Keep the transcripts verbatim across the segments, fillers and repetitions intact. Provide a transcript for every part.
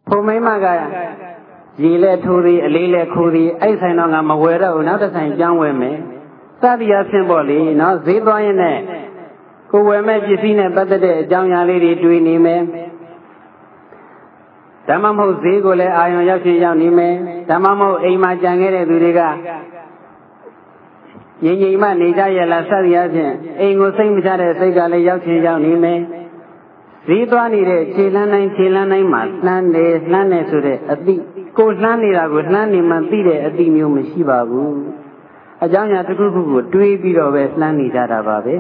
ဖို့မိမကရေလဲထိုးသည်အလေးလဲခိုးသည်အဲ့ဆိုင်တော့ငါမဝယ်တော့ဘူးနောက်တစ်ဆိုင်ပြောင်းဝယ်မယ်စသည်အဖြစ်ပေါ့လေနော်ဈေးသွားရင်လည်းကိုဝယ်မဲ့ပစ္စည်းနဲ့ပတ်သက်တဲ့အကြောင်းအရာလေးတွေတွေးနေမယ်ဓမ္မမဟုတ်ဈေးကိုလည်းအာရုံရောက်ချင်းရောက်နေမယ်ဓမ္မမဟုတ်အိမ်မှာကြံခဲ့တဲ့သူတွေကငြိမ်ငြိမ်မှနေကြရလားစသည်အဖြစ်အိမ်ကိုစိတ်မချတဲ့စိတ်ကလည်းရောက်ချင်းရောက်နေမယ်ဈေးသွားနေတဲ့ခြေလန်းတိုင်းခြေလန်းတိုင်းမှာလှမ်းတယ်လှမ်းတယ်ဆိုတဲ့အသည့်ကိုလှမ်းနေတာကိုလှမ်းနေမှသိတဲ့အသည့်မျိုးမရှိပါဘူးအကြောင်းအရာတစ်ခုခုကိုတွေးပြီးတော့ပဲလှမ်းနေကြတာပါပဲ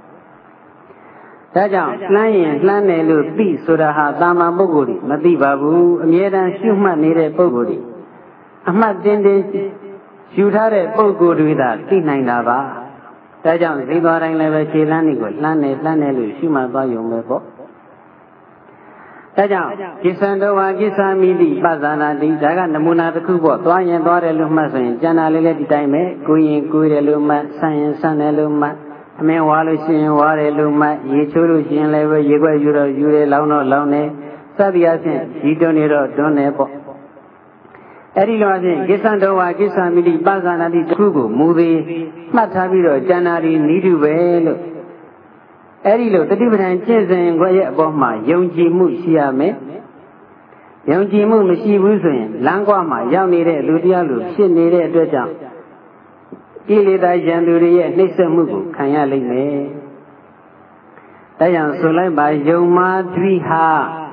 ဒါကြောင့်လှမ်းရင်လှမ်းတယ်လို့သိဆိုတာဟာတာမန်ပုဂ္ဂိုလ်တွေမသိပါဘူးအမြဲတမ်းရှုမှတ်နေတဲ့ပုဂ္ဂိုလ်တွေအမှတ်တင်းတင်းယူထားတဲ့ပုဂ္ဂိုလ်တွေသာသိနိုင်တာပါဒါကြောင့်ဈေးသွားတိုင်းလည်းပဲခြေလှမ်းတွေကိုလှမ်းတယ်လှမ်းတယ်လို့ရှုမှတ်သွားရုံပဲပေါ့ဒါကြောင့်ကိစ္စံတော်ဝါကိစ္စမိတိပဇာနာတိဒါကနမူနာတစ်ခုပေါ့သွားရင်သွားတယ်လို့မှတ်ဆိုရင်ကျန်တာလေးလည်းဒီတိုင်းပဲကိုရင်ကိုတယ်လို့မှတ်ဆန်ရင်ဆန်တယ်လို့မှတ်အမင်းဝါလို့ရှိရင်ဝါတယ်လို့မှတ်ရေချိုးလို့ရှိရင်လည်းပဲရေခွက်ယူတော့ယူတယ်လောင်းတော့လောင်းတယ်စသည်အချင်းဒီတွန်းနေတော့တွန်းတယ်ပေါ့အဲ့ဒီလိုအချင်းကိစ္စံတော်ဝါကိစ္စမိတိပဇာနာတိတစ်ခုကိုမူသည်မှတ်ထားပြီးတော့ကျန်တာဒီနိဒုပဲလို့အဲ့ဒီလိုတတိပဌာန်ကျင့်စဉ်ခွဲရဲ့အပေါ်မှာယုံကြည်မှုရှိရမယ်ယုံကြည်မှုမရှိဘူးဆိုရင်လမ်းကွာမှာရောက်နေတဲ့လူတရားလူဖြစ်နေတဲ့အတွက်ကြောင့်ကိလေသာယံသူတွေရဲ့နှိမ့်ဆက်မှုကိုခံရလိမ့်မယ်ဒါကြောင့်ဆိုလိုက်ပါယုံမာဓိဟာ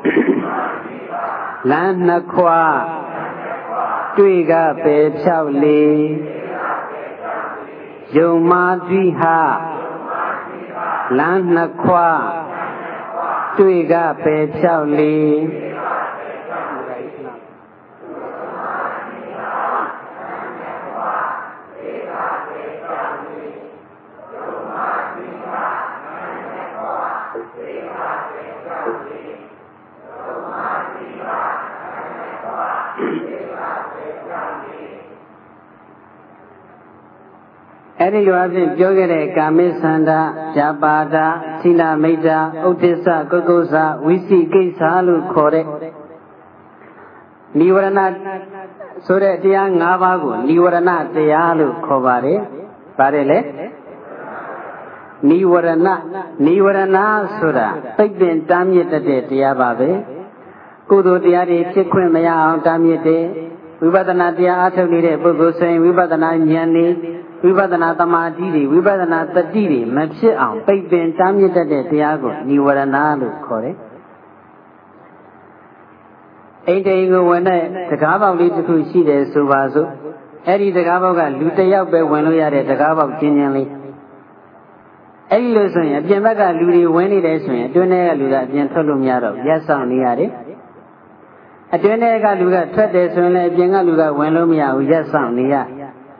လမ်းနှစ်ခွာတွေ့ကပဲဖြောက်လေယုံမာဓိဟာလမ်းနှစ်ခွာတွေ့ကပဲဖြောက်လေအဲ့ဒီလိုအဖြစ်ပြောခဲ့တဲ့ကာမိသန္တာဇာပါဒသီလမိတ်တာဥဒိစ္စကုက္ကုဇဝိသိကိစ္စလို့ခေါ်တဲ့နိဝရဏဆိုတဲ့တရား၅ပါးကိုနိဝရဏတရားလို့ခေါ်ပါတယ်။ပါတယ်လေနိဝရဏနိဝရဏဆိုတာသိပ္ပင်တားမြစ်တတ်တဲ့တရားပါပဲ။ကုသိုလ်တရားတွေဖြစ်ခွင့်မရအောင်တားမြစ်တယ်။ဝိပဿနာတရားအားထုတ်နေတဲ့ပုဂ္ဂိုလ်ဆိုရင်ဝိပဿနာဉာဏ်နဲ့ဝိပဿနာသမာဓိတွေဝိပဿနာတတိတွေမဖြစ်အောင်ပိတ်ပင်တားမြစ်တတ်တဲ့တရားကိုနိဝရဏလို့ခေါ်တယ်။အိမ်တိန်ကိုဝင်တဲ့တကားပေါက်လေးတစ်ခုရှိတယ်ဆိုပါစို့။အဲ့ဒီတကားပေါက်ကလူတစ်ယောက်ပဲဝင်လို့ရတဲ့တကားပေါက်ချင်းချင်းလေး။အဲ့ဒီလိုဆိုရင်အပြင်ဘက်ကလူတွေဝင်နေတယ်ဆိုရင်အတွင်းထဲကလူကအပြင်ထွက်လို့မရတော့ရက်ဆောင်နေရတယ်။အတွင်းထဲကလူကထွက်တယ်ဆိုရင်လည်းအပြင်ကလူကဝင်လို့မရဘူးရက်ဆောင်နေရ။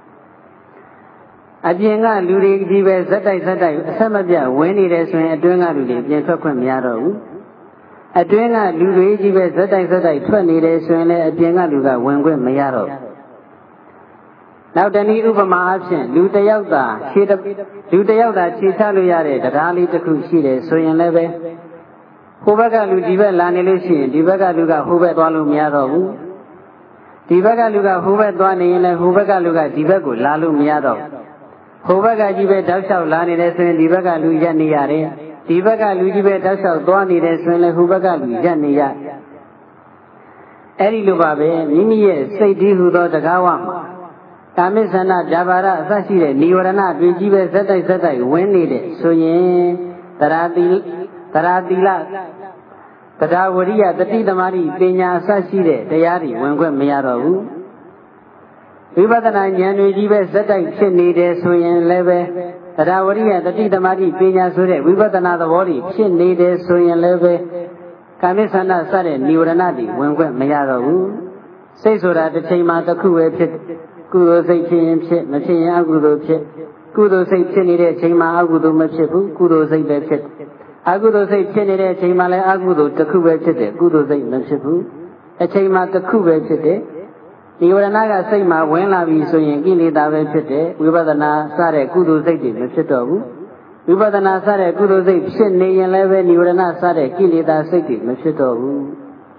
အပြင်ကလူတွေကြီးပဲဇက်တိုက်ဇက်တိုက်အဆက်မပြတ်ဝင်နေတယ်ဆိုရင်အတွင်းကလူတွေပြင်ထွက်ခွင့်မရတော့ဘူးအတွင်းကလူတွေကြီးပဲဇက်တိုက်ဇက်တိုက်ထွက်နေတယ်ဆိုရင်လည်းအပြင်ကလူကဝင်ခွင့်မရတော့ဘူးနောက်တနည်းဥပမာအဖြစ်လူတစ်ယောက်သာခြေလူတစ်ယောက်သာခြေချလို့ရတဲ့တရားလေးတစ်ခုရှိတယ်ဆိုရင်လည်းပဲဟိုဘက်ကလူဒီဘက်လာနေလို့ရှိရင်ဒီဘက်ကလူကဟိုဘက်သွားလို့မရတော့ဘူးဒီဘက်ကလူကဟိုဘက်သွားနေရင်လည်းဟိုဘက်ကလူကဒီဘက်ကိုလာလို့မရတော့ဟိုဘက်ကကြီးပဲတောက်လျှောက်လာနေတယ်ဆိုရင်ဒီဘက်ကလူရက်နေရတယ်ဒီဘက်ကလူကြီးပဲတောက်လျှောက်သွားနေတယ်ဆိုရင်လည်းဟိုဘက်ကလူရက်နေရအဲ့ဒီလိုပါပဲမိမိရဲ့စိတ်တည်းဟူသောတကားဝမှာကာမိသန္တာဇာပါဒအစရှိတဲ့နိဝရဏတွေကြီးပဲဇက်တိုက်ဇက်တိုက်ဝင်နေတဲ့ဆိုရင်တရာတိတရာတိလတရားဝရိယတတိသမารိပညာအစရှိတဲ့တရားတွေဝင်ခွင့်မရတော့ဘူးဝိပဿနာဉာဏ်တွေကြီးပဲဇက်တိုက်ဖြစ်နေတယ်ဆိုရင်လည်းပဲတရားဝရိယတတိသမารိပညာဆိုတဲ့ဝိပဿနာသဘောတွေဖြစ်နေတယ်ဆိုရင်လည်းပဲကာမိသန္တာစတဲ့နိဝရဏတွေဝင်ခွင့်မရတော့ဘူးစိတ်ဆိုတာတစ်ချိန်မှာတစ်ခုပဲဖြစ်ကုသိုလ်စိတ်ဖြစ်ရင်ဖြစ်မဖြစ်ရင်အကုသိုလ်ဖြစ်ကုသိုလ်စိတ်ဖြစ်နေတဲ့အချိန်မှာအကုသိုလ်မဖြစ်ဘူးကုသိုလ်စိတ်ပဲဖြစ်အကုသိုလ်စိတ်ဖြစ်နေတဲ့အချိန်မှာလည်းအကုသိုလ်တစ်ခုပဲဖြစ်တယ်ကုသိုလ်စိတ်မဖြစ်ဘူးအချိန်မှာတစ်ခုပဲဖြစ်တယ်ဒီဝရဏကစိတ်မှာဝင်လာပြီဆိုရင်ကိလေသာပဲဖြစ်တယ်ဝိပဿနာစတဲ့ကုသိုလ်စိတ်တွေမဖြစ်တော့ဘူးဝိပဿနာစတဲ့ကုသိုလ်စိတ်ဖြစ်နေရင်လည်းပဲနိဝရဏစတဲ့ကိလေသာစိတ်တွေမဖြစ်တော့ဘူး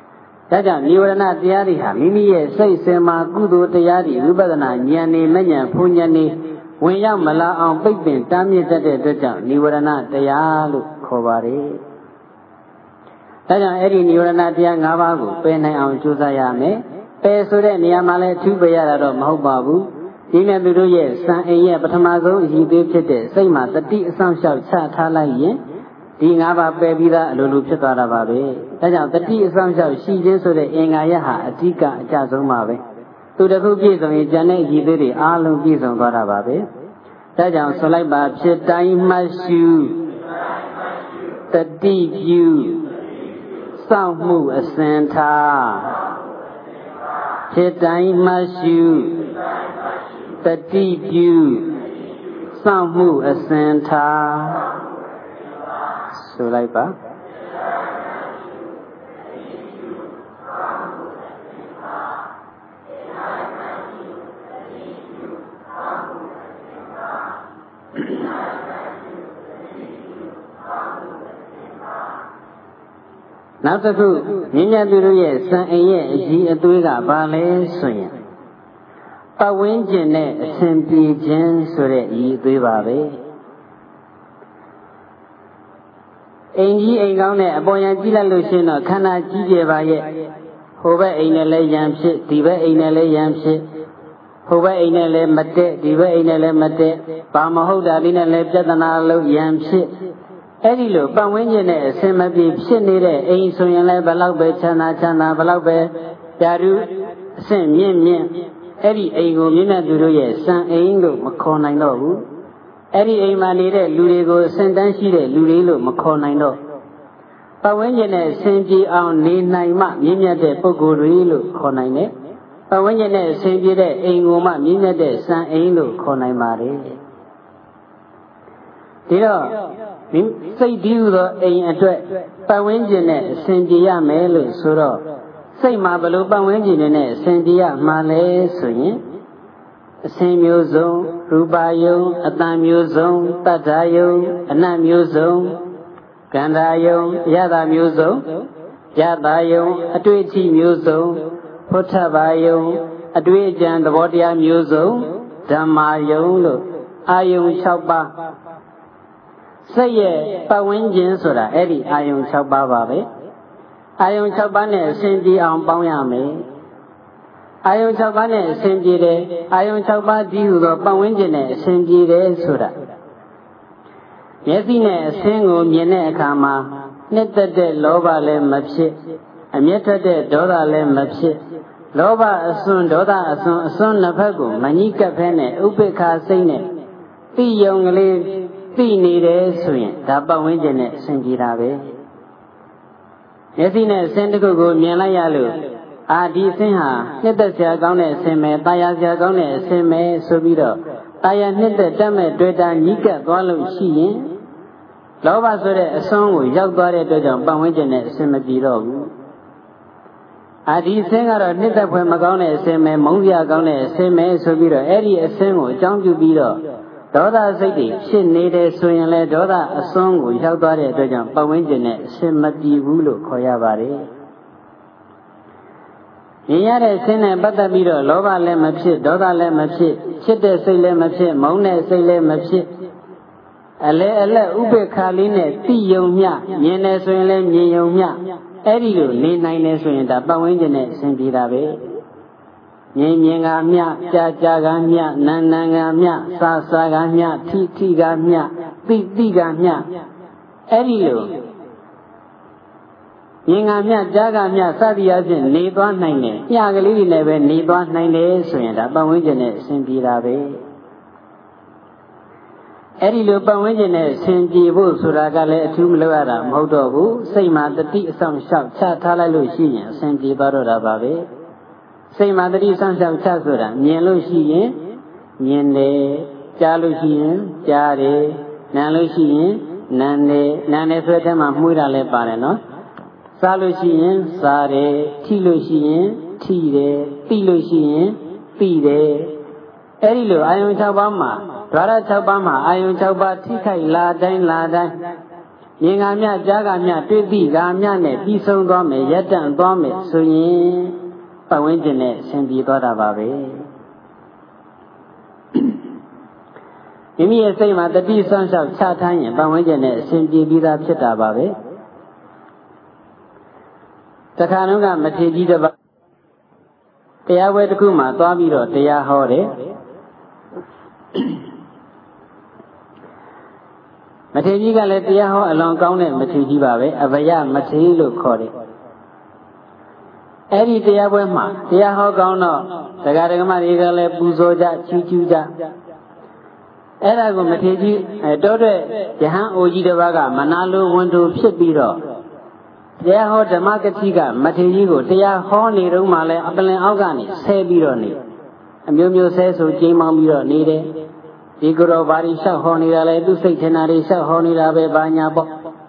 ဒါကြောင့်နိဝရဏတရားတွေဟာမိမိရဲ့စိတ်စင်မှာကုသိုလ်တရားတွေဝိပဿနာဉာဏ်နဲ့မဉဏ်ဖုန်ဉာဏ်နဲ့ဝင်ရောက်မလာအောင်ပိတ်ပင်တားမြစ်တတ်တဲ့အတွက်ကြောင့်နိဝရဏတရားလို့ခေါ်ပါတယ်။ဒါကြောင့်အဲ့ဒီနိဝရဏတရား၅ပါးကိုပယ်နိုင်အောင်ကြိုးစားရမယ်။ပယ်ဆိုတဲ့နေရာမှာလည်းအထူးပယ်ရတာတော့မဟုတ်ပါဘူး။ဒီနဲ့သူတို့ရဲ့စံအိမ်ရဲ့ပထမဆုံးအရည်အသွေးဖြစ်တဲ့စိတ်မှာတတိအဆောင်လျှောက်ချထားလိုက်ရင်ဒီ၅ပါးပယ်ပြီးသားအလိုလိုဖြစ်သွားတာပါပဲ။ဒါကြောင့်တတိအဆောင်လျှောက်ရှိခြင်းဆိုတဲ့အင်္ဂါရဟာအဓိကအကျဆုံးပါပဲ။သူတစ်ခုပြည့်စုံရင်ကျန်တဲ့အရည်အသွေးတွေအားလုံးပြည့်စုံသွားတာပါပဲ။ဒါကြောင့်ဆိုလိုက်ပါဖြစ်တိုင်းမှတ်ရှုတတိပြုစောင့်မှုအစဉ်ထားဖြစ်တိုင်းမှတ်ရှုတတိပြုစောင့်မှုအစဉ်ထားဆိုလိုက်ပါနောက်တစ်ခုမြင့်မြတ်သူတို့ရဲ့စံအိမ်ရဲ့အကြီးအသွေးကဘာလဲဆိုရင်ပတ်ဝန်းကျင်နဲ့အစဉ်ပြေခြင်းဆိုတဲ့အကြီးအသွေးပါပဲအိမ်ကြီးအိမ်ကောင်းနဲ့အပေါ်ရန်ကြည့်လိုက်လို့ရှိရင်တော့ခန္ဓာကြီးကျယ်ပါရဲ့ဟိုဘက်အိမ်နဲ့လည်းရန်ဖြစ်ဒီဘက်အိမ်နဲ့လည်းရန်ဖြစ်ဟိုဘက်အိမ်နဲ့လည်းမတက်ဒီဘက်အိမ်နဲ့လည်းမတက်ဘာမဟုတ်တာလေးနဲ့လည်းပြဿနာလို့ရန်ဖြစ်အဲ့ဒီလိုပတ်ဝန်းကျင်နဲ့အစင်မပြေဖြစ်နေတဲ့အိမ်ဆိုရင်လည်းဘလောက်ပဲချမ်းသာချမ်းသာဘလောက်ပဲဓာတုအဆင့်မြင့်မြင့်အဲ့ဒီအိမ်ကိုမြင့်တဲ့သူတို့ရဲ့စံအိမ်လို့မခေါ်နိုင်တော့ဘူးအဲ့ဒီအိမ်မှာနေတဲ့လူတွေကိုအစင်တန်းရှိတဲ့လူတွေလို့မခေါ်နိုင်တော့ပတ်ဝန်းကျင်နဲ့အစင်ပြေအောင်နေနိုင်မှမြင့်မြတ်တဲ့ပုဂ္ဂိုလ်တွေလို့ခေါ်နိုင်တယ်ပတ်ဝန်းကျင်နဲ့အစင်ပြေတဲ့အိမ်ကိုမှမြင့်မြတ်တဲ့စံအိမ်လို့ခေါ်နိုင်ပါတယ်ဒီတော့စိတ်ဒီဟုသောအိမ်အတွက်ပတ်ဝန်းကျင်နဲ့အစဉ်ပြေရမယ်လို့ဆိုတော့စိတ်မှာဘလို့ပတ်ဝန်းကျင်နဲ့အစဉ်ပြေရမှာလဲဆိုရင်အစဉ်မျိုးစုံရူပါယုံအတန်မျိုးစုံတတ္ထာယုံအနတ်မျိုးစုံကန္ဓာယုံယတာမျိုးစုံယတာယုံအတွေ့အထိမျိုးစုံဖုထဘာယုံအတွေ့အကြံသဘောတရားမျိုးစုံဓမ္မာယုံလို့အာယုံ၆ပါးစိတ်ရဲ့ပတ်ဝန်းကျင်ဆိုတာအဲ့ဒီအာယုံ၆ပါးပါပဲအာယုံ၆ပါးနဲ့အစဉ်ပြေအောင်ပေါင်းရမယ်အာယုံ၆ပါးနဲ့အစဉ်ပြေတယ်အာယုံ၆ပါးဒီဟုသောပတ်ဝန်းကျင်နဲ့အစဉ်ပြေတယ်ဆိုတာမျက်စိနဲ့အစဉ်ကိုမြင်တဲ့အခါမှာနှစ်သက်တဲ့လောဘလည်းမဖြစ်အမျက်ထွက်တဲ့ဒေါသလည်းမဖြစ်လောဘအစွန်းဒေါသအစွန်းအစွန်းနှစ်ဖက်ကိုမညှိကပ်ဖဲနဲ့ဥပိ္ပခာစိတ်နဲ့သိယုံကလေးသိနေတယ်ဆိုရင်ဒါပတ်ဝန်းကျင်နဲ့အစဉ်ပြေတာပဲမျက်စိနဲ့အစဉ်တစ်ခုကိုမြင်လိုက်ရလို့အာဒီအစဉ်ဟာနှစ်သက်စရာကောင်းတဲ့အစဉ်ပဲတာယာစရာကောင်းတဲ့အစဉ်ပဲဆိုပြီးတော့တာယာနှစ်သက်တတ်မဲ့တွေ့တာညှိကပ်သွားလို့ရှိရင်လောဘဆိုတဲ့အစွန်းကိုရောက်သွားတဲ့အတွက်ကြောင့်ပတ်ဝန်းကျင်နဲ့အစဉ်မပြေတော့ဘူးအာဒီအစဉ်ကတော့နှစ်သက်ဖွယ်မကောင်းတဲ့အစဉ်ပဲမုန်းစရာကောင်းတဲ့အစဉ်ပဲဆိုပြီးတော့အဲ့ဒီအစဉ်ကိုအကြောင်းပြုပြီးတော့ဒေါသစိတ်တွေဖြစ်နေတယ်ဆိုရင်လည်းဒေါသအစွန်းကိုရောက်သွားတဲ့အတွက်ကြောင့်ပတ်ဝန်းကျင်နဲ့အစဉ်မပြေဘူးလို့ခေါ်ရပါတယ်။မြင်ရတဲ့အစဉ်နဲ့ပတ်သက်ပြီးတော့လောဘလည်းမဖြစ်ဒေါသလည်းမဖြစ်ချစ်တဲ့စိတ်လည်းမဖြစ်မုန်းတဲ့စိတ်လည်းမဖြစ်အလဲအလဲဥပေက္ခလေးနဲ့သိယုံမျှမြင်တယ်ဆိုရင်လည်းမြင်ယုံမျှအဲ့ဒီလိုနေနိုင်တယ်ဆိုရင်ဒါပတ်ဝန်းကျင်နဲ့အစဉ်ပြေတာပဲ။မြင်မြင်ကမြကြာကြာကမြနန်းနန်းကမြစာစာကမြထိထိကမြသိသိကမြအဲ့ဒီလိုမြင်ကမြကြာကမြစသည်အချင်းနေသွားနိုင်တယ်ညကလေးတွေနဲ့ပဲနေသွားနိုင်တယ်ဆိုရင်ဒါပတ်ဝန်းကျင်နဲ့အစဉ်ပြေတာပဲအဲ့ဒီလိုပတ်ဝန်းကျင်နဲ့အစဉ်ပြေဖို့ဆိုတာကလည်းအထူးမလုပ်ရတာမဟုတ်တော့ဘူးစိတ်မှာတတိအဆောင်လျှောက်ချထားလိုက်လို့ရှိရင်အစဉ်ပြေသွားတော့တာပါပဲစိတ်မှာတတိဆောင်လျှောက်ချဆိုတာမြင်လို့ရှိရင်မြင်တယ်ကြားလို့ရှိရင်ကြားတယ်နားလို့ရှိရင်နားတယ်နားတယ်ဆိုတဲ့ထဲမှာမှုရလည်းပါတယ်နော်စားလို့ရှိရင်စားတယ်ထိလို့ရှိရင်ထိတယ်သိလို့ရှိရင်သိတယ်အဲ့ဒီလိုအာယုံ၆ပါးမှာဓာရ၆ပါးမှာအာယုံ၆ပါးထိခိုက်လာတိုင်းလာတိုင်းမြင်ကမြကြားကမြတွေ့သိကမြနဲ့ပြီးဆုံးသွားမယ်ရပ်တန့်သွားမယ်ဆိုရင်ပတ်ဝန်းကျင်နဲ့ဆင်ပြေသွားတာပါပဲမိမိရဲ့စိတ်မှာတတိဆွမ်းလျှောက်ချထားရင်ပတ်ဝန်းကျင်နဲ့အစဉ်ပြေပြီးသားဖြစ်တာပါပဲတခါတော့ကမထေကြီးတစ်ပါးတရားပွဲတစ်ခုမှသွားပြီးတော့တရားဟောတယ်မထေကြီးကလည်းတရားဟောအလွန်ကောင်းတဲ့မထေကြီးပါပဲအဘယမထေလို့ခေါ်တယ်အဲ့ဒီတရားပွဲမှာတရားဟောကောင်းတော့တရားဓမ္မတွေကလည်းပူဇော်ကြချီးကျူးကြအဲ့ဒါကိုမထေကြီးတောတဲ့ယဟန်အိုကြီးတစ်ပါးကမနာလိုဝန်တိုဖြစ်ပြီးတော့တရားဟောဓမ္မကတိကမထေကြီးကိုတရားဟောနေတော့မှလည်းအပလင်အောက်ကနေဆဲပြီးတော့နေအမျိုးမျိုးဆဲဆိုကျိမ်းမောင်းပြီးတော့နေတယ်ဒီကိုယ်တော်ဘာတွေလျှောက်ဟောနေတာလဲသူစိတ်ထင်တာတွေလျှောက်ဟောနေတာပဲဘာညာပေါ့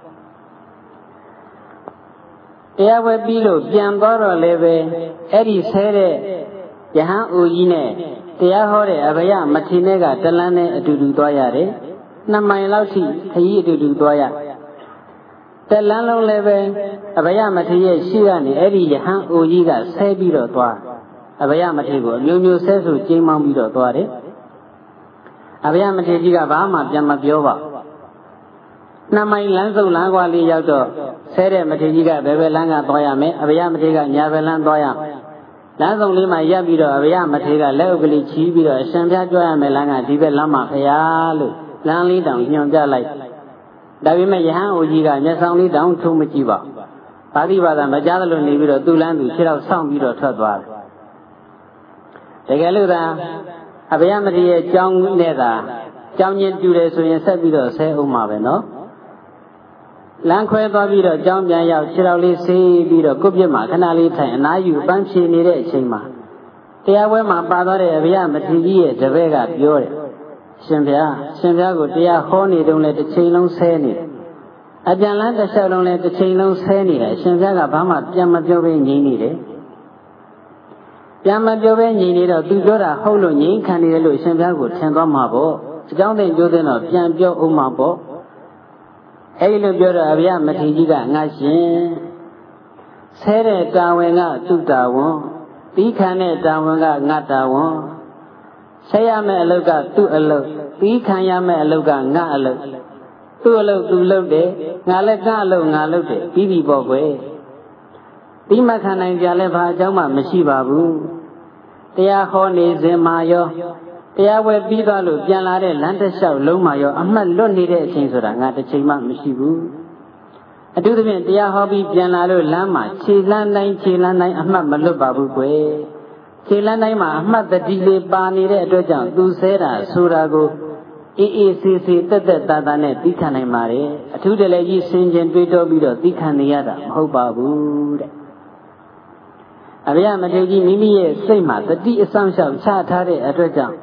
တရားဝဲပြီးလို့ပြန်သွားတော့လည်းပဲအဲ့ဒီဆဲတဲ့ယဟန်အိုကြီးနဲ့တရားဟောတဲ့အဘယမထေနဲ့ကတလန်းနဲ့အတူတူသွားရတယ်နှစ်မိုင်လောက်ထိခရီးအတူတူသွားရတလန်းလုံးလည်းပဲအဘယမထေရဲ့ရှိကနေအဲ့ဒီယဟန်အိုကြီးကဆဲပြီးတော့သွားအဘယမထေကိုအမျိုးမျိုးဆဲဆိုကျိမ်းမောင်းပြီးတော့သွားတယ်အဘယမထေကြီးကဘာမှပြန်မပြောပါနှစ်မိုင်လမ်းစုံလမ်းကွာလေးရောက်တော့ဆဲတဲ့မထေကြီးကဘယ်ဘက်လမ်းကသွားရမယ်အဘယမထေကညာဘက်လမ်းသွားရလမ်းစုံလေးမှာရပ်ပြီးတော့အဘယမထေကလက်ဥပ္ပလိချီးပြီးတော့အရှင်ဘုရားကြွရမယ်လမ်းကဒီဘက်လမ်းမှာဖရာလို့လမ်းလေးတောင်ညွှန်ပြလိုက်ဒါပေမဲ့ယဟန်အိုကြီးကမျက်စောင်းလေးတောင်ထုံးမကြည့်ပါပါဠိဘာသာမကြားသလိုနေပြီးတော့သူ့လမ်းသူခြေတော့ဆောင်းပြီးတော့ထွက်သွားတယ်တကယ်လို့သာအဘယမထေရဲ့ကြောင်းနဲ့သာကြောင်းချင်းတူတယ်ဆိုရင်ဆက်ပြီးတော့ဆဲအောင်မှာပဲနော်လမ်းခွဲသွားပြီးတော့ကြောင်းပြန်ရောက်ခြေတော်လေးဆေးပြီးတော့ကိုယ့်ပြစ်မှာခဏလေးထိုင်အနားယူပန်းဖြေနေတဲ့အချိန်မှာတရားပွဲမှာပါသွားတဲ့အဘယမထေကြီးရဲ့တပည့်ကပြောတယ်ရှင်ဗျာရှင်ဗျာကိုတရားဟောနေတုန်းလဲတစ်ချိန်လုံးဆဲနေတယ်အပြန်လန်းတစ်ချက်လုံးလဲတစ်ချိန်လုံးဆဲနေတယ်ရှင်ဗျာကဘာမှပြန်မပြောဘဲငြိမ်နေတယ်ပြန်မပြောဘဲငြိမ်နေတော့သူပြောတာဟုတ်လို့ငြိမ်ခံနေတယ်လို့ရှင်ဗျာကိုထင်သွားမှာပေါ့အကြောင်းသိကျိုးသိတော့ပြန်ပြောအောင်မှာပေါ့အဲ့လိုပြောတော့အဘယမထေကြီးကငါရှင်ဆဲတဲ့တာဝန်ကသူ့တာဝန်ပြီးခံတဲ့တာဝန်ကငါတာဝန်ဆဲရမယ့်အလုပ်ကသူ့အလုပ်ပြီးခံရမယ့်အလုပ်ကငါအလုပ်သူ့အလုပ်သူလုပ်တယ်ငါလည်းကအလုပ်ငါလုပ်တယ်ပြီးပြီပေါ့ကွယ်ပြီးမခံနိုင်ကြလဲဘာအကြောင်းမှမရှိပါဘူးတရားဟောနေစဉ်မှာရောတရားဝဲပြီးသွားလို့ပြန်လာတဲ့လမ်းတစ်လျှောက်လုံးမှာရောအမှတ်လွတ်နေတဲ့အချိန်ဆိုတာငါတစ်ချိန်မှမရှိဘူးအထူးသဖြင့်တရားဟောပြီးပြန်လာလို့လမ်းမှာခြေလမ်းတိုင်းခြေလမ်းတိုင်းအမှတ်မလွတ်ပါဘူးကွယ်ခြေလမ်းတိုင်းမှာအမှတ်တတိလေးပါနေတဲ့အတွက်ကြောင့်သူဆဲတာဆိုတာကိုအေးအေးဆေးဆေးတက်တက်တာတာနဲ့သိခံနိုင်ပါတယ်အထူးတလည်းကြီးဆင်ခြင်တွေးတောပြီးတော့သိခံနေရတာမဟုတ်ပါဘူးတဲ့အဘယမထေကြီးမိမိရဲ့စိတ်မှာတတိအဆောင်လျှောက်ချထားတဲ့အတွက်ကြောင့်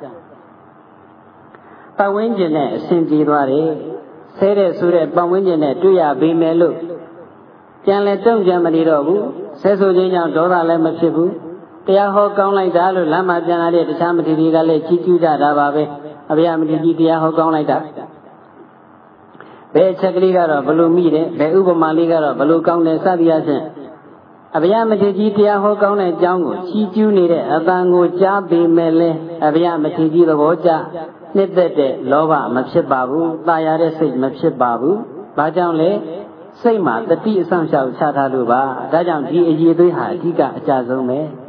ပတ်ဝန်းကျင်နဲ့အစဉ်ပြေသွားတယ်ဆဲတဲ့ဆိုတဲ့ပတ်ဝန်းကျင်နဲ့တွေ့ရပေမဲ့လို့ပြန်လဲတုံ့ပြန်မနေတော့ဘူးဆဲဆိုခြင်းကြောင့်ဒေါသလည်းမဖြစ်ဘူးတရားဟောကောင်းလိုက်တာလို့လမ်းမှာပြန်လာတဲ့တခြားမထေကြီးကလည်းချီးကျူးကြတာပါပဲအဘယမထေကြီးတရားဟောကောင်းလိုက်တာဘယ်ချက်ကလေးကတော့ဘလို့မိတယ်ဘယ်ဥပမာလေးကတော့ဘလို့ကောင်းတယ်စသည်အချင်းအဘယမထေကြီးတရားဟောကောင်းတဲ့အကြောင်းကိုချီးကျူးနေတဲ့အတန်ကိုကြားပေမဲ့လဲအဘယမထေကြီးသဘောကျနှစ်သက်တဲ့လောဘမဖြစ်ပါဘူး။ตายရတဲ့စိတ်မဖြစ်ပါဘူး။ဘာကြောင့်လဲစိတ်မှာတတိအဆောင်လျှောက်ချထားလို့ပါ။ဒါကြောင့်ဒီအရေးသွေးဟာအဓိကအကျဆုံးပဲ။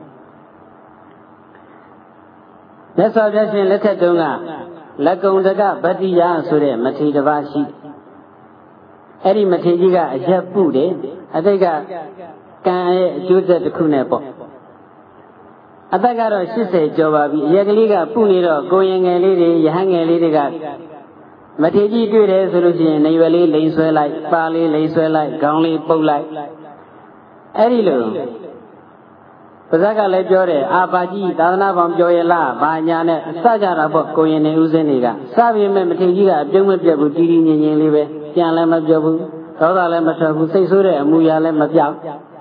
မြတ်စွာဘုရားရှင်လက်ထက်တုန်းကလက်ကုံတကဗတ္တိယဆိုတဲ့မထေရတစ်ပါးရှိအဲ့ဒီမထေရကြီးကအရက်ပုတယ်အတိတ်ကကံရဲ့အကျိုးဆက်တစ်ခုနဲ့ပေါ့အသက်ကတော့၈၀ကျော်ပါပြီအရက်ကလေးကပုနေတော့ကိုရင်ငယ်လေးတွေရဟန်းငယ်လေးတွေကမထေကြီးတွေ့တယ်ဆိုလို့ရှိရင်နေရွယ်လေးလိန်ဆွဲလိုက်ပါလေးလိန်ဆွဲလိုက်ခေါင်းလေးပုတ်လိုက်အဲ့ဒီလိုပါဇက်ကလည်းပြောတယ်အာပါကြီးသာသနာပေါင်းပြောရလားဘာညာနဲ့စကြတာပေါ့ကိုရင်နေဦးစင်းတွေကစပြီမဲ့မထေကြီးကအပြုံးမပြတ်ဘူးတီးတီးငြိမ်ငြိမ်လေးပဲပြန်လည်းမပြောဘူးဒေါသလည်းမထွက်ဘူးစိတ်ဆိုးတဲ့အမူအရာလည်းမပြောက်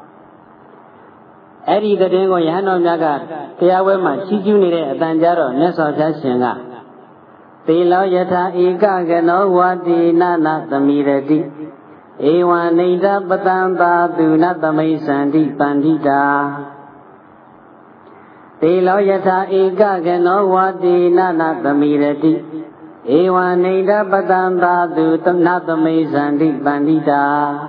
အဲ့ဒီတဲ့င်းကိုယဟန်တော်များကတရားဝဲမှာချီးကျူးနေတဲ့အတန်ကြတော့မြတ်စွာဘုရားရှင်ကသေလောယထာဧကကနောဝတိနာနာသမိရတိဧဝံနိဒပတံသာတုနသမိစ္ဆန္တိပန္တိတာတေလောယထာဧကကနောဝတိနနသမိရတိဧဝံနိဒပတံသာတုနသမိစ္ဆန္တိပန္တိတာ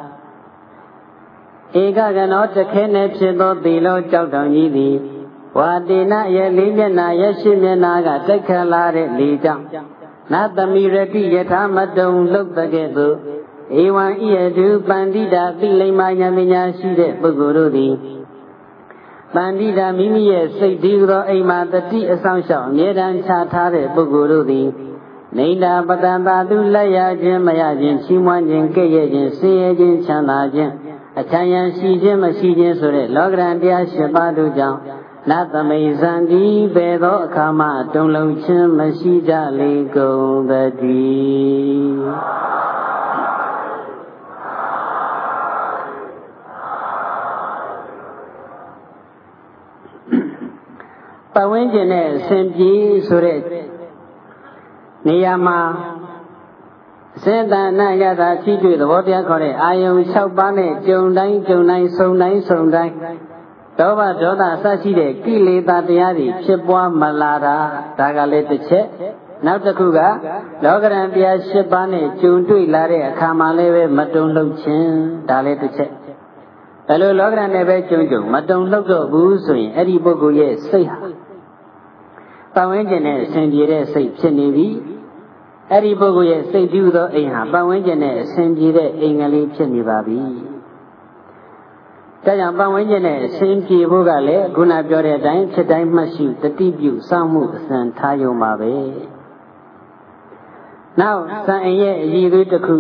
ဧကကနောတခဲနှင့်ဖြစ်သောတေလောကြောက်တော်ကြီးသည်ဝါတိနရဲ့လေးမျက်နာရဲ့ရှစ်မျက်နာကတိုက်ခတ်လာတဲ့လေကြောင့်နသမိရတိယထာမတုံလှုပ်တဲ့ကဲ့သို့ဧဝံဤယတုပန္တိတာသိလိမ္မာဉာဏ်ပညာရှိတဲ့ပုဂ္ဂိုလ်တို့သည်ပန္တိတာမိမိရဲ့စိတ်တည်သောအိမ်မှာတတိအဆောင်ရှောက်အမြဲတမ်းချထားတဲ့ပုဂ္ဂိုလ်တို့သည်နိဒာပတံသာတုလက်ရခြင်းမရခြင်းချီးမွမ်းခြင်းကဲ့ရဲ့ခြင်းဆင်းရဲခြင်းချမ်းသာခြင်းအချမ်းရရှိခြင်းမရှိခြင်းဆိုတဲ့လောကရန်တရား၈ပါးတို့ကြောင့်နသမိဇန္တိပေသောအခါမှတုံလုံးခြင်းမရှိကြလေကုန်သတည်းပတ်ဝန်းကျင်နဲ့အစဉ်ပြေဆိုတဲ့နေရာမှာစေတနာယတာရှိတွေ့သဘောတရားခေါ်တဲ့အာယုံ၆ပါးနဲ့ကြုံတိုင်းကြုံတိုင်းဆုံတိုင်းဆုံတိုင်းဒေါဘဒေါသအစရှိတဲ့ကိလေသာတရားတွေဖြစ်ပွားမလာတာဒါကလည်းတစ်ချက်နောက်တစ်ခုကလောကရန်တရား၈ပါးနဲ့ကြုံတွေ့လာတဲ့အခါမှာလည်းပဲမတုံလှုပ်ခြင်းဒါလည်းတစ်ချက်ဘယ်လိုလောကရန်နဲ့ပဲကြုံကြုံမတုံလှုပ်တော့ဘူးဆိုရင်အဲ့ဒီပုဂ္ဂိုလ်ရဲ့စိတ်ဟာပတ်ဝန်းကျင်နဲ့အစဉ်ပြေတဲ့စိတ်ဖြစ်နေပြီအဲ့ဒီပုဂ္ဂိုလ်ရဲ့စိတ်တူသောအိမ်ဟာပတ်ဝန်းကျင်နဲ့အစဉ်ပြေတဲ့အိမ်ကလေးဖြစ်နေပါပြီဒါကြောင့်ပတ်ဝန်းကျင်နဲ့အစဉ်ပြေဖို့ကလည်းခုနပြောတဲ့အတိုင်းဖြစ်တိုင်းမှတ်ရှိတတိပြုစောင့်မှုအစဉ်ထားရုံပါပဲနောက်သံအိမ်ရဲ့အည်သွေးတစ်ခု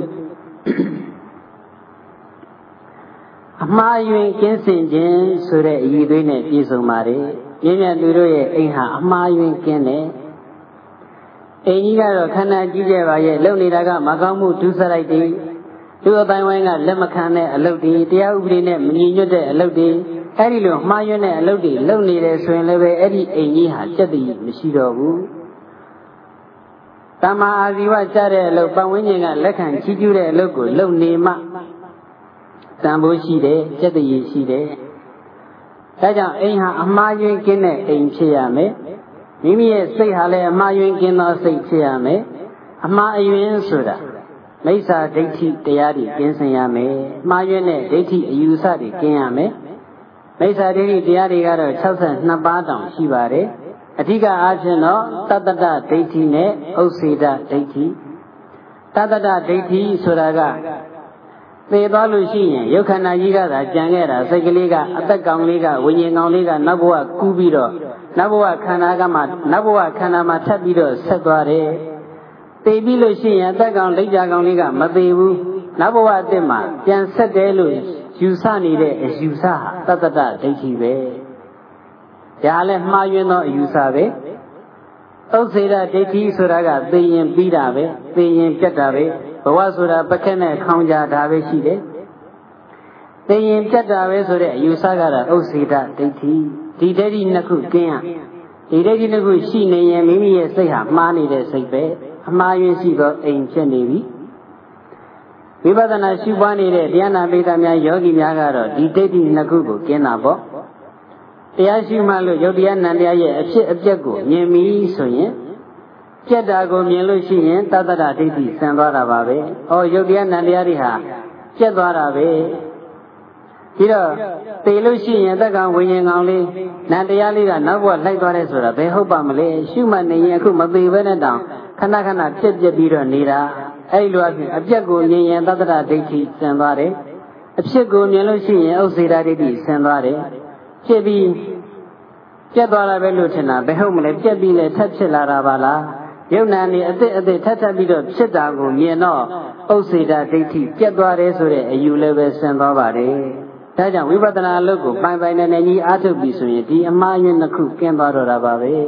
အမှားယွင်းကင်းစင်ခြင်းဆိုတဲ့အည်သွေးနဲ့ပြည့်စုံပါတယ်မြင့်မြတ်သူတို့ရဲ့အိမ်ဟာအမှားယွင်းကင်းတယ်အိမ်ကြီးကတော့ခန္ဓာကြီးကျယ်ပါရဲ့လုံနေတာကမကောင်းမှုဒုစရိုက်တွေသူအပိုင်းဝိုင်းကလက်မခံတဲ့အလုပ်တွေတရားဥပဒေနဲ့မညီညွတ်တဲ့အလုပ်တွေအဲ့ဒီလိုမှားယွင်းတဲ့အလုပ်တွေလုပ်နေတယ်ဆိုရင်လည်းပဲအဲ့ဒီအိမ်ကြီးဟာစက်တည်မရှိတော့ဘူးတမ္မာအာဇီဝကျတဲ့အလုပ်ပတ်ဝန်းကျင်ကလက်ခံချီးကျူးတဲ့အလုပ်ကိုလုပ်နေမှတန်ဖိုးရှိတယ်စက်တည်ရှိတယ်ဒါကြောင့်အိမ်ဟာအမှားယွင်းကင်းတဲ့အိမ်ဖြစ်ရမယ်မိမိရဲ့စိတ်ဟာလည်းအမှားယွင်းကင်းသောစိတ်ဖြစ်ရမယ်အမှားအယွင်းဆိုတာမိစ္ဆာဒိဋ္ဌိတရားတွေကင်းစင်ရမယ်မှားယွင်းတဲ့ဒိဋ္ဌိအယူဆတွေကင်းရမယ်မိစ္ဆာဒိဋ္ဌိတရားတွေကတော့၆၂ပါးတောင်ရှိပါတယ်အဓိကအားဖြင့်တော့တတ္တဒဒိဋ္ဌိနဲ့ဥစ္စေဒဒိဋ္ဌိတတ္တဒဒိဋ္ဌိဆိုတာကသေသွားလို့ရှိရင်ရုပ်ခန္ဓာကြီးကသာကြံခဲ့တာစိတ်ကလေးကအသက်ကောင်လေးကဝိညာဉ်ကောင်လေးကနောက်ဘဝကူးပြီးတော့နောက်ဘဝခန္ဓာကမှနောက်ဘဝခန္ဓာမှာထပ်ပြီးတော့ဆက်သွားတယ်သေပြီးလို့ရှိရင်အသက်ကောင်လက်ကြကောင်လေးကမသေးဘူးနောက်ဘဝအစ်စ်မှာပြန်ဆက်တယ်လို့ယူဆနေတဲ့အယူဆဟာတတ္တဒဒိဋ္ဌိပဲဒါလည်းမှားယွင်းသောအယူဆပဲဥစ္စေဒဒိဋ္ဌိဆိုတာကသိရင်ပြီးတာပဲသိရင်ပြတ်တာပဲဘဝဆိုတာပက္ခနဲ့ခေါင်းကြတာပဲရှိတယ်သိရင်ပြတ်တာပဲဆိုတဲ့အယူဆကတော့ဥစ္စေဒဒိဋ္ဌိဒီဒိဋ္ဌိနှစ်ခုကင်းရဒီဒိဋ္ဌိနှစ်ခုရှိနေရင်မိမိရဲ့စိတ်ဟာမှားနေတဲ့စိတ်ပဲအမှားယွင်းရှိသောအိမ်ဖြစ်နေပြီဝိပဿနာရှုပွားနေတဲ့တရားနာပိဋကများယောဂီများကတော့ဒီဒိဋ္ဌိနှစ်ခုကိုကင်းတာပေါ့တရားရှိမှလို့ယုတ်တရားနံတရားရဲ့အဖြစ်အပျက်ကိုမြင်ပြီဆိုရင်ပြတ်တာကိုမြင်လို့ရှိရင်တတ္တဒဒိဋ္ဌိဆံသွားတာပါပဲ။အော်ယုတ်တရားနံတရားတွေဟာပြတ်သွားတာပဲ။ပြီးတော့သိလို့ရှိရင်သက်ကောင်ဝိညာဉ်ကောင်လေးနံတရားလေးကနောက်ဘဝလိုက်သွားတယ်ဆိုတာဘယ်ဟုတ်ပါမလဲ။ရှုမှတ်နေရင်အခုမသိဘဲနဲ့တောင်ခဏခဏပြက်ပြက်ပြီးတော့နေတာ။အဲ့လိုအပြင်အပြက်ကိုမြင်ရင်တတ္တဒဒိဋ္ဌိဆံသွားတယ်။အဖြစ်ကိုမြင်လို့ရှိရင်ဥစ္စေဒဒိဋ္ဌိဆံသွားတယ်။ဖြစ်ပြီးပြတ်သွားတာပဲလို့ထင်တာဘယ်ဟုတ်မလဲပြက်ပြီးလဲထပ်ဖြစ်လာတာပါလားယုံနာနေအစ်အစ်ထပ်ထပ်ပြီးတော့ဖြစ်တာကိုမြင်တော့ဥစ္စေဒဒိဋ္ဌိပြတ်သွားတယ်ဆိုတဲ့အယူလည်းပဲဆင်သွားပါတယ်ဒါကြောင့်ဝိပဿနာအလုပ်ကိုပိုင်ပိုင်နဲ့နဲ့ကြီးအားထုတ်ပြီးဆိုရင်ဒီအမှားယွင်းတစ်ခုကင်းသွားတော့တာပါပဲ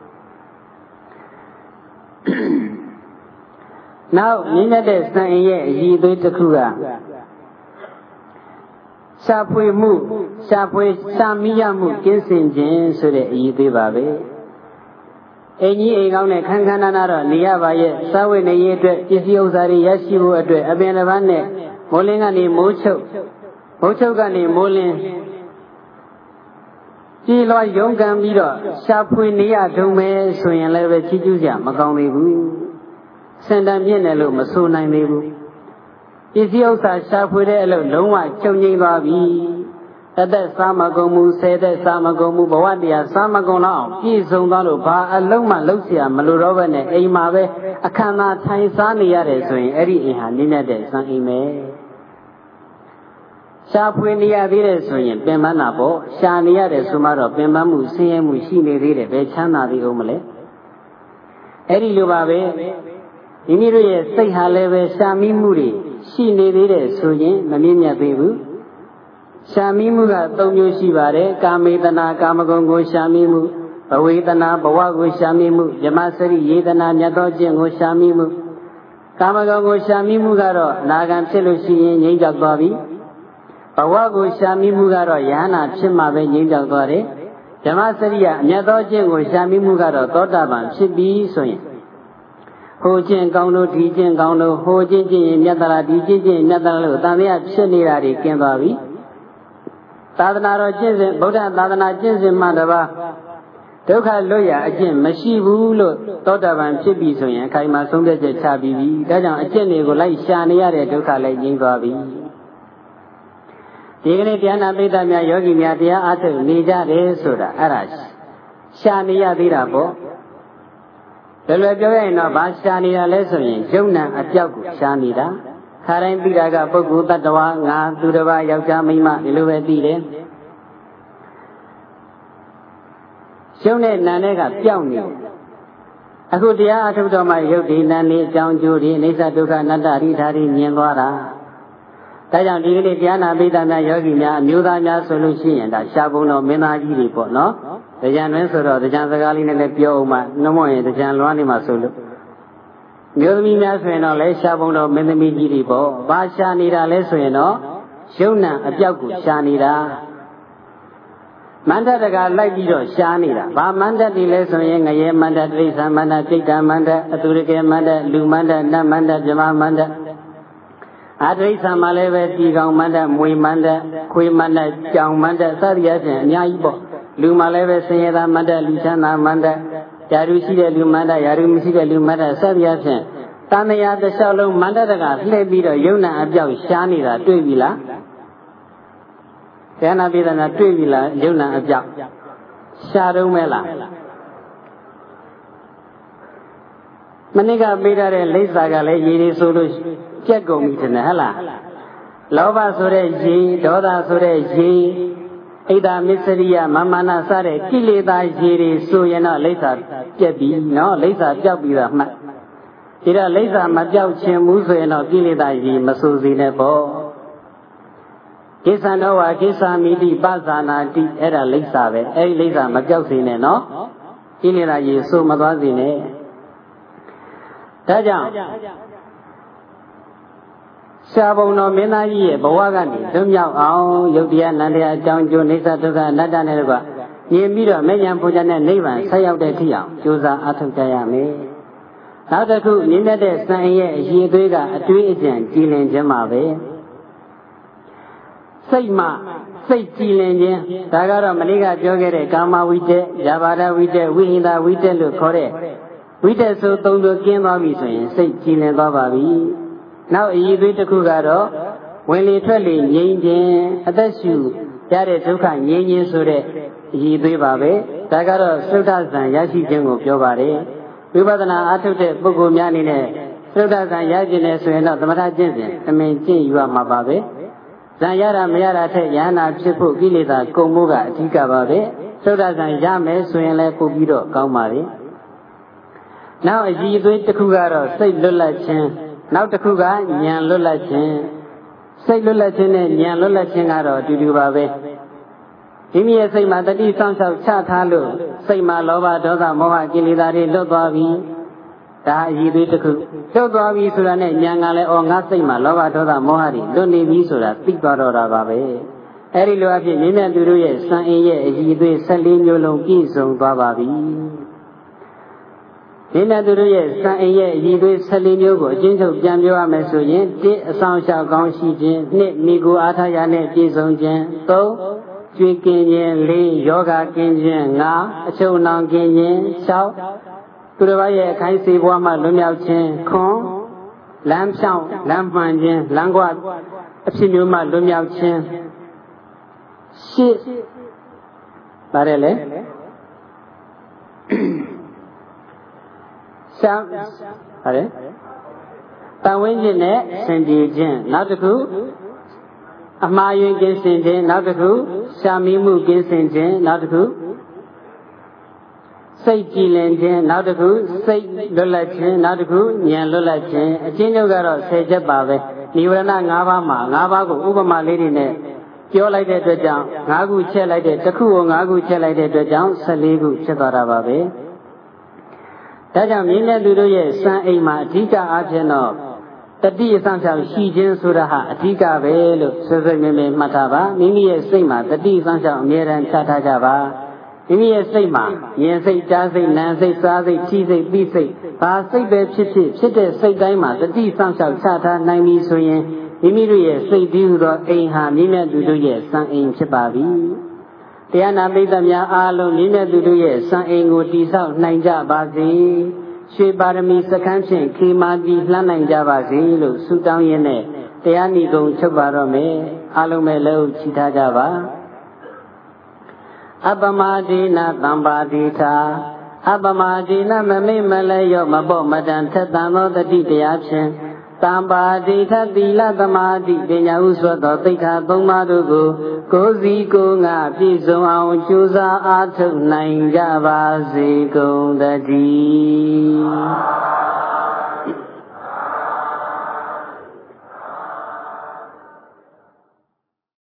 နောက်မြင့်မြတ်တဲ့စံအိမ်ရဲ့အည်သွေးတစ်ခုကရှားဖွေမှုရှားဖွေရှားမိရမှုကင်းစင်ခြင်းဆိုတဲ့အည်သွေးပါပဲအိမ်ကြီးအိမ်ကောင်းနဲ့ခန်းခန်းနာနာတော့နေရပါရဲ့စားဝတ်နေရေးအတွက်ပစ္စည်းဥစ္စာတွေရရှိဖို့အတွက်အပင်တစ်ပန်းနဲ့မိုးလင်းကနေမိုးချုပ်မိုးချုပ်ကနေမိုးလင်းကြည်လွှာရုံးကန်ပြီးတော့ရှာဖွေနေရတုံးပဲဆိုရင်လည်းပဲချီးကျူးစရာမကောင်းသေးဘူးစင်တန်မြင့်တယ်လို့မဆိုနိုင်သေးဘူးပစ္စည်းဥစ္စာရှာဖွေတဲ့အလုပ်လုံးဝချုပ်ငြိမ်းသွားပြီတသက်စားမကုန်မှုဆယ်သက်စားမကုန်မှုဘဝတရားစားမကုန်တော့ပြည့်စုံသွားလို့ဘာအလုံးမှလုံးเสียမလိုတော့ဘဲနဲ့အိမ်မှာပဲအခမ်းအနားထိုင်စားနေရတယ်ဆိုရင်အဲ့ဒီအိမ်ဟာနည်းနည်းတဲ့စံအိမ်ပဲရှာဖွေနေရသေးတယ်ဆိုရင်ပင်ပန်းတာပေါ့ရှာနေရတယ်ဆိုမှတော့ပင်ပန်းမှုဆင်းရဲမှုရှိနေသေးတယ်ပဲချမ်းသာသေးအောင်မလဲအဲ့ဒီလိုပါပဲမိမိတို့ရဲ့စိတ်ဟာလည်းပဲရှာမိမှုတွေရှိနေသေးတယ်ဆိုရင်မမြင့်မြတ်သေးဘူးရှာမိမှုကသုံးမျိုးရှိပါတယ်ကာမေတနာကာမဂုဏ်ကိုရှာမိမှုဘဝေတနာဘဝကိုရှာမိမှုယမစရိယေတနာမြတ်သောကျင့်ကိုရှာမိမှုကာမဂုဏ်ကိုရှာမိမှုကတော့နာဂံဖြစ်လို့ရှိရင်ငြိမ်းချောက်သွားပြီဘဝကိုရှာမိမှုကတော့ယဟနာဖြစ်မှပဲငြိမ်းချောက်သွားတယ်ဓမ္မစရိယအမြတ်သောကျင့်ကိုရှာမိမှုကတော့သောတာပန်ဖြစ်ပြီဆိုရင်ဟိုကျင့်ကောင်းလို့ဒီကျင့်ကောင်းလို့ဟိုကျင့်ကျင့်ရင်မြတ်တာဒီကျင့်ကျင့်မြတ်တာလို့တန်တရားဖြစ်နေတာတွေကျင်းသွားပြီသာသနာတော်ကျင့်စဉ်ဗုဒ္ဓသာသနာကျင့်စဉ်မှတပါးဒုက္ခလွတ်ရအကျင့်မရှိဘူးလို့သောတာပန်ဖြစ်ပြီဆိုရင်အခိုင်အမာဆုံးဖြတ်ချက်ချပြီးပြီဒါကြောင့်အကျင့်တွေကိုလိုက်ရှာနေရတဲ့ဒုက္ခလည်းငြိမ်းသွားပြီဒီကနေ့တရားနာပိဋကများယောဂီများတရားအားထုတ်နေကြတယ်ဆိုတာအဲ့ဒါရှာနေရသေးတာပေါ့ဘယ်လိုပြောရရင်တော့ဘာရှာနေတာလဲဆိုရင်ယုံနာအပြောက်ကိုရှာနေတာခါတိုင်းသိတာကပုဂ္ဂိုလ်တ attva ငါသူတစ်ပါးယောက်ျားမိန်းမဒီလိုပဲသိတယ်ရှုံးတဲ့နာနဲ့ကပျောက်နေအခုတရားအထုတ်တော်မှာယုတ်ဒီနာနေအကြောင်းကျိုးဒီအိဋ္ဌဒုက္ခအနတ္တရိဓာရီမြင်သွားတာဒါကြောင့်ဒီကနေ့တရားနာပိဋကများယောဂီများအမျိုးသားများဆိုလို့ရှိရင်ဒါရှားပုံတော်မင်းသားကြီးတွေပေါ့နော်တရားတွင်ဆိုတော့တရားစကားလေးနဲ့လည်းပြောအောင်မှနှမရင်တရားလွှမ်းနေမှာဆိုလို့မျိုးသမီးများဆိုရင်တော့လဲရှားပုံတော်မင်းသမီးကြီးတွေပေါ့ဘာရှားနေတာလဲဆိုရင်တော့ယုံနာအပြောက်ကိုရှားနေတာမန္တတကလိုက်ပြီးတော့ရှားနေတာဘာမန္တတိလဲဆိုရင်ငရဲမန္တတိဋ္ဌာမန္တစိတ်တမန္တအတုရကေမန္တလူမန္တနတ်မန္တဗြဟ္မမန္တအတိဋ္ဌာမှာလည်းပဲတီကောင်မန္တမွေမန္တခွေမန္တကြောင်မန္တစသည်အပြင်အများကြီးပေါ့လူမှာလည်းပဲဆင်းရဲသားမန္တလူချမ်းသာမန္တယာရုရှိတဲ့လူမန္တယာရုမရှိတဲ့လူမန္တစသည်အပြင်တန်မြာတစ်လျှောက်လုံးမန္တတကလှည့်ပြီးတော့ယုံနာအပြောက်ရှားနေတာတွေ့ပြီလားဉာဏပိဒနာတွေ့ပြီလားယုံနာအပြောက်ရှားတော့မဲလားမနစ်ကပေးထားတဲ့လိစ္ဆာကလည်းရေတွေဆိုလို့ပြက်ကုန်ပြီထင်တယ်ဟဲ့လားလောဘဆိုတဲ့ရေဒေါသဆိုတဲ့ရေဣဒ္ဓမစ္စရိယမမာနစတဲ့ကိလေသာရေတွေဆိုရင်တော့လိစ္ဆာပြက်ပြီနော်လိစ္ဆာပြောက်ပြီးတော့မှတ်ဒီတော့လိစ္ဆာမပြောက်ခြင်းဘူးဆိုရင်တော့ကိလေသာရေမဆိုစေနဲ့ပေါ့ကိစ္ဆန္တောဝါကိစ္ဆာမိတိပဇာနာတိအဲ့ဒါလိစ္ဆာပဲအဲ့ဒီလိစ္ဆာမပြောက်စေနဲ့နော်ကိလေသာရေဆိုမသွားစေနဲ့ဒါကြောင့်ရှားပုံတော်မင်းသားကြီးရဲ့ဘဝကနေလွတ်မြောက်အောင်ယုတ်တရားနန္တရားအကြောင်းကျိုးအိဋ္ဌဒုက္ခအနတ္တနဲ့တော့မြင်ပြီးတော့မဉ္ဇဉ်ပူဇာနဲ့နိဗ္ဗာန်ဆက်ရောက်တဲ့ထိအောင်ကြိုးစားအားထုတ်ကြရမယ်။နောက်တစ်ခုမြင့်မြတ်တဲ့စံရဲ့အည်အသွေးကအတွေးအကြံကြည်လင်ခြင်းပါပဲ။စိတ်မှစိတ်ကြည်လင်ခြင်းဒါကတော့မလေးကပြောခဲ့တဲ့ကာမဝိတ္တ၊ယာဘာဒဝိတ္တ၊ဝိဟိန္ဒဝိတ္တလို့ခေါ်တဲ့ဝိတ္တဆိုသုံးမျိုးကျင်းသွားပြီဆိုရင်စိတ်ကြည်လင်သွားပါပြီ။နောက်အည်အသွေးတစ်ခုကတော့ဝင်လေထွက်လေငြိမ်းခြင်းအသက်ရှူရတဲ့ဒုက္ခငြိမ်းခြင်းဆိုတဲ့အည်အသွေးပါပဲဒါကတော့သုဒ္ဓဇံရရှိခြင်းကိုပြောပါတယ်ဝိပဿနာအားထုတ်တဲ့ပုဂ္ဂိုလ်များအနေနဲ့သုဒ္ဓဇံရရှိနေဆိုရင်တော့သမထကျင့်စဉ်အမင်ကျင့်ယူရမှာပါပဲဇံရတာမရတာထက်ယန္နာဖြစ်ဖို့ကိလေသာကုန်မှုကအဓိကပါပဲသုဒ္ဓဇံရမယ်ဆိုရင်လည်းပို့ပြီးတော့ကောင်းပါလေနောက်အည်အသွေးတစ်ခုကတော့စိတ်လွတ်လပ်ခြင်းနောက်တစ်ခုကဉာဏ်လွတ်လပ်ခြင်းစိတ်လွတ်လပ်ခြင်းနဲ့ဉာဏ်လွတ်လပ်ခြင်းကတော့အတူတူပါပဲဒီမိရဲ့စိတ်မှာတတိဆောင်ချောက်ချထားလို့စိတ်မှာလောဘဒေါသမောဟကိလေသာတွေလွတ်သွားပြီဒါအည်သွေးတစ်ခုလွတ်သွားပြီဆိုတာနဲ့ဉာဏ်ကလည်းအော်ငါစိတ်မှာလောဘဒေါသမောဟတွေလွတ်နေပြီဆိုတာသိသွားတော့တာပါပဲအဲဒီလိုအဖြစ်မြင့်မြတ်သူတို့ရဲ့စံအင်ရဲ့အည်သွေး၁၄မျိုးလုံးပြည့်စုံသွားပါပြီဒီမြတ်သူတို့ရဲ့စံအိမ်ရဲ့အည်သွေးဆယ်လေးမျိုးကိုအချင်းချုပ်ပြန်ပြောရမယ်ဆိုရင်တစ်အဆောင်လျှောက်ကောင်းရှိခြင်းနှစ်မိကိုအားထားရနဲ့ပြည့်စုံခြင်းသုံးကျွေးကင်းခြင်းလေးယောဂကင်းခြင်းငါးအချုပ်နှောင်ကင်းခြင်း၆သူတစ်ပါးရဲ့အခိုင်စေဘဝမှလွတ်မြောက်ခြင်းခွန်လမ်းဖြောင်းလမ်းမှန်ခြင်းလမ်းကွာအဖြစ်မျိုးမှလွတ်မြောက်ခြင်းရှစ်ပါတယ်လေဆံပါတယ်တန်ဝင်းခြင်းနဲ့စင်ကြယ်ခြင်းနောက်တစ်ခုအမှားယွင်းကင်းစင်ခြင်းနောက်တစ်ခုရှာမီမှုကင်းစင်ခြင်းနောက်တစ်ခုစိတ်ကြည်လင်ခြင်းနောက်တစ်ခုစိတ်လွတ်လပ်ခြင်းနောက်တစ်ခုဉာဏ်လွတ်လပ်ခြင်းအချင်းချုပ်ကတော့ဆယ်ချက်ပါပဲနိဝရဏ၅ပါးမှာ၅ပါးကိုဥပမာလေးတွေနဲ့ပြောလိုက်တဲ့အတွက်ကြောင့်၅ခုချက်လိုက်တဲ့တစ်ခုကို၅ခုချက်လိုက်တဲ့အတွက်ကြောင့်၁၄ခုဖြစ်သွားတာပါပဲဒါကြောင့်မြင့်မြတ်သူတို့ရဲ့စံအိမ်မှာအဓိကအားဖြင့်တော့တတိအဆောင်ချောင်ရှိခြင်းဆိုတာဟာအဓိကပဲလို့ဆွေးဆွေးမြဲမြဲမှတ်ထားပါမိမိရဲ့စိတ်မှာတတိအဆောင်ချောင်အမြဲတမ်းချထားကြပါမိမိရဲ့စိတ်မှာဉာဏ်စိတ်ကြားစိတ်နာမ်စိတ်စားစိတ်ထိစိတ်သိစိတ်ဘာစိတ်ပဲဖြစ်ဖြစ်ဖြစ်တဲ့စိတ်တိုင်းမှာတတိဆောင်ချောင်ချထားနိုင်ပြီဆိုရင်မိမိတို့ရဲ့စိတ်တည်ဟူသောအိမ်ဟာမြင့်မြတ်သူတို့ရဲ့စံအိမ်ဖြစ်ပါပြီတရားနာပိဋကများအားလုံးမြင့်မြတ်သူတို့ရဲ့စံအိမ်ကိုတည်ဆောက်နိုင်ကြပါစေရွှေပါရမီစခန်းဖြင့်ခေမာတည်လှမ်းနိုင်ကြပါစေလို့ဆုတောင်းရင်းနဲ့တရားနိဂုံချုပ်ပါတော့မယ်အားလုံးပဲလက်ဦးချီထားကြပါအပမဒေနသံပါတိထာအပမဒေနမမိမလဲရောမပေါ့မတန်ထက်သန်သောတတိတရားဖြင့်တံပါတိထသီလသမာဓိပညာဥစွတ်သောသိက္ခာသုံးပါးတို့ကိုကိုယ်စီကိုယ်ငါပြည့်စုံအောင်ကြိုးစားအားထုတ်နိုင်ကြပါစေကုန်သတည်း